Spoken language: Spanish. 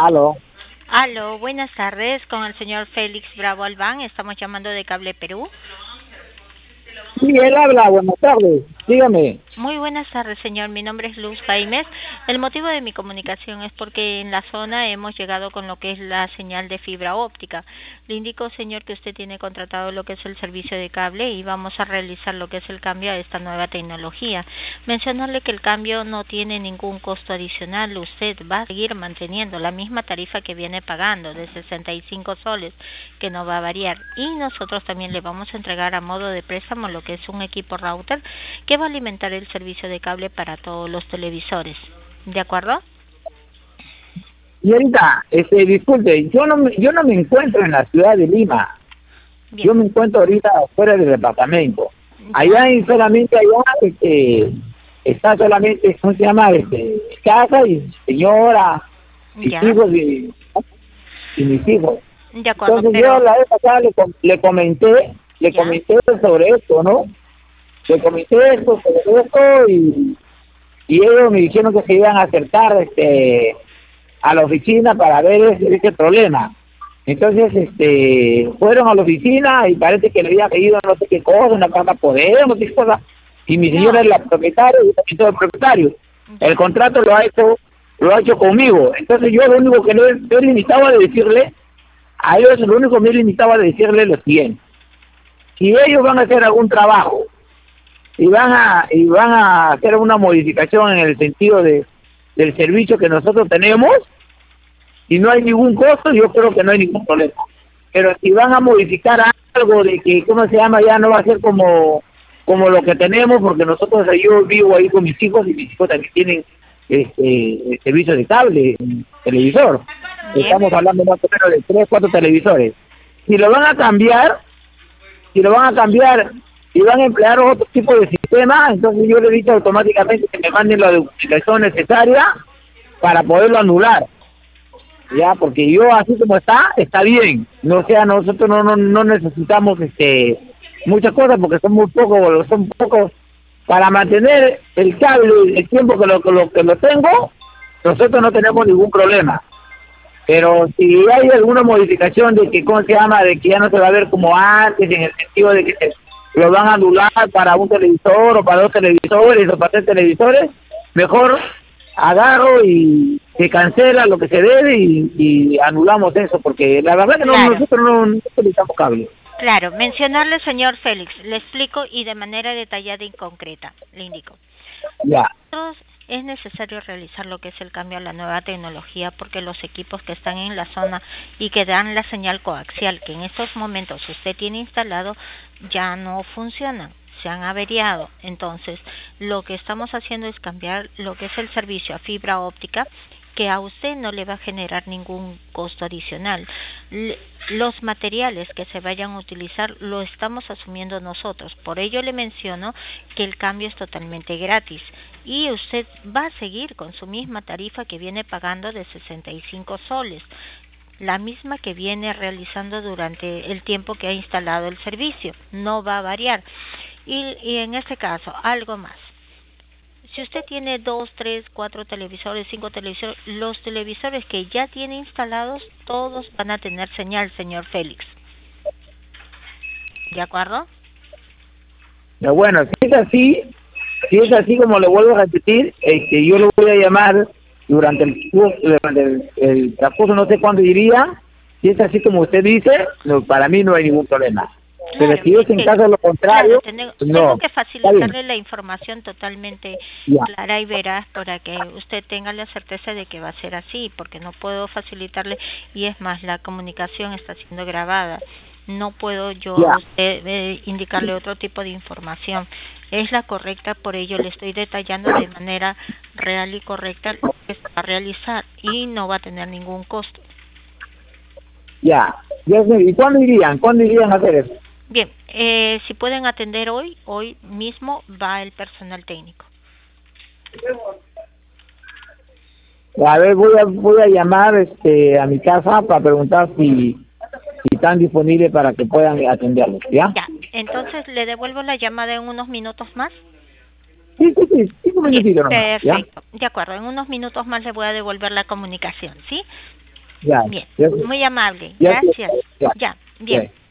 Aló. Aló, buenas tardes, con el señor Félix Bravo Albán, estamos llamando de Cable Perú. Sí, él habla, buenas tardes. Dígame. Muy buenas tardes, señor. Mi nombre es Luz Jaimes. El motivo de mi comunicación es porque en la zona hemos llegado con lo que es la señal de fibra óptica. Le indico, señor, que usted tiene contratado lo que es el servicio de cable y vamos a realizar lo que es el cambio a esta nueva tecnología. Mencionarle que el cambio no tiene ningún costo adicional. Usted va a seguir manteniendo la misma tarifa que viene pagando de 65 soles, que no va a variar. Y nosotros también le vamos a entregar a modo de préstamo lo que es un equipo router que va a alimentar el servicio de cable para todos los televisores. ¿De acuerdo? Señorita, disculpe, yo no me encuentro en la ciudad de Lima. Bien. Yo me encuentro ahorita fuera del departamento. Ya. Solamente allá, está solamente, ¿cómo se llama? Casa y señora, mis Ya. hijos y mis hijos. De acuerdo, Entonces yo pero la vez pasada le comenté ya. sobre esto, ¿no? Le comenté esto sobre esto y ellos me dijeron que se iban a acercar a la oficina para ver ese problema. Entonces fueron a la oficina y parece que le había pedido no sé qué cosa, una carta poder, no sé qué cosa, y mi señora No. es la propietaria y yo también soy el propietario. Ya. El contrato lo ha hecho conmigo. Entonces yo lo único que me limitaba de decirle a ellos, lo único que me limitaba de decirle lo siguiente: si ellos van a hacer algún trabajo y van a hacer una modificación en el sentido del servicio que nosotros tenemos, y no hay ningún costo, yo creo que no hay ningún problema. Pero si van a modificar algo de que, ¿cómo se llama? Ya no va a ser como lo que tenemos, porque nosotros, yo vivo ahí con mis hijos y mis hijos también tienen el servicio de cable, televisor. Bien. Estamos hablando más o menos de 3, 4 televisores. Si lo van a cambiar, si lo van a cambiar y van a emplear otro tipo de sistema, entonces yo le he dicho automáticamente que me manden la documentación necesaria para poderlo anular. Ya, porque yo así como está bien. No, o sea, nosotros no necesitamos muchas cosas, porque son pocos para mantener el cable el tiempo que lo tengo. Nosotros no tenemos ningún problema. Pero si hay alguna modificación de que, ¿cómo se llama? De que ya no se va a ver como antes, en el sentido de que lo van a anular para un televisor o para 2 televisores o para 3 televisores, mejor agarro y se cancela lo que se debe y anulamos eso, porque la verdad que Claro. nosotros no utilizamos cable. Claro, mencionarle, señor Félix, le explico y de manera detallada y concreta, le indico. Ya. Nosotros es necesario realizar lo que es el cambio a la nueva tecnología porque los equipos que están en la zona y que dan la señal coaxial que en estos momentos usted tiene instalado ya no funcionan, se han averiado. Entonces, lo que estamos haciendo es cambiar lo que es el servicio a fibra óptica, que a usted no le va a generar ningún costo adicional. Los materiales que se vayan a utilizar lo estamos asumiendo nosotros. Por ello le menciono que el cambio es totalmente gratis y usted va a seguir con su misma tarifa que viene pagando de 65 soles, la misma que viene realizando durante el tiempo que ha instalado el servicio. No va a variar. Y en este caso, algo más. Si usted tiene 2, 3, 4 televisores, 5 televisores, los televisores que ya tiene instalados, todos van a tener señal, señor Félix. ¿De acuerdo? Pero bueno, si es así como le vuelvo a repetir, yo lo voy a llamar durante el transcurso, no sé cuándo iría. Si es así como usted dice, para mí no hay ningún problema. Pero Claro, si es en caso de lo contrario, tengo no. que Está bien. facilitarle la información totalmente Ya. clara y veraz para que usted tenga la certeza de que va a ser así, porque no puedo facilitarle, y es más, la comunicación está siendo grabada. No puedo yo Ya. a usted indicarle otro tipo de información. Es la correcta, por ello le estoy detallando de manera real y correcta lo que se va a realizar y no va a tener ningún costo. Ya. ¿Y cuándo irían? ¿Cuándo irían a hacer eso? Bien, si pueden atender hoy mismo va el personal técnico. A ver, voy a llamar a mi casa para preguntar si están disponibles para que puedan atenderlos, ¿ya? Ya, entonces le devuelvo la llamada en unos minutos más. Sí, 5 Bien, minutitos nomás, ¿ya? perfecto. De acuerdo, en unos minutos más le voy a devolver la comunicación, ¿sí? Ya. Bien, Ya, muy amable. ya, Gracias. ya. Ya, bien. Ya.